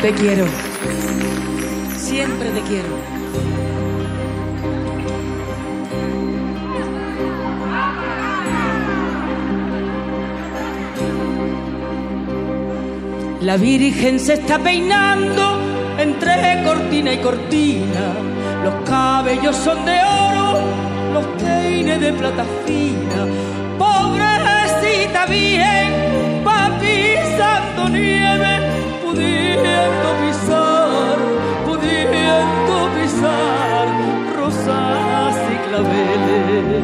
Te quiero, siempre te quiero. La Virgen se está peinando entre cortina y cortina. Los cabellos son de oro, los peines de plata fina. Pobrecita Virgen, va pisando nieve, pudiendo pisar rosas y claveles.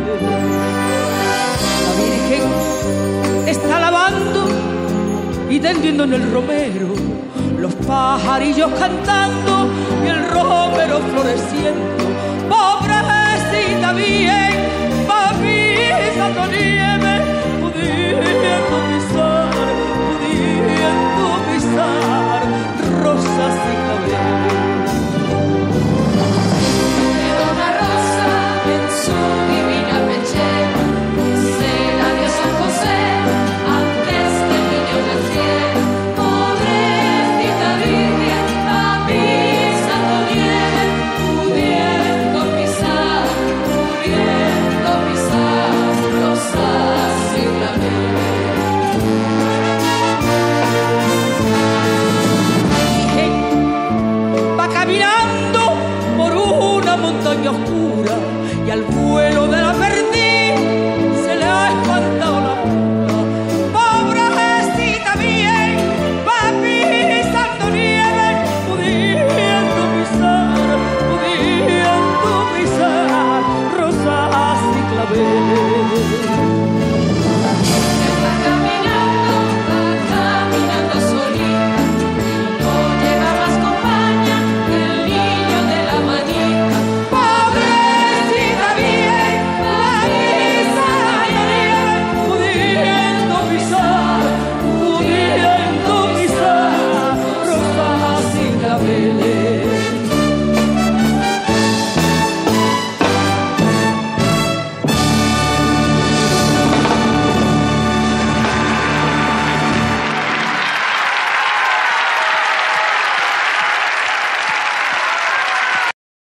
La Virgen está lavando y tendiendo en el romero, los pajarillos cantando y el romero floreciendo. Pobrecita Virgen, va pisando nieve,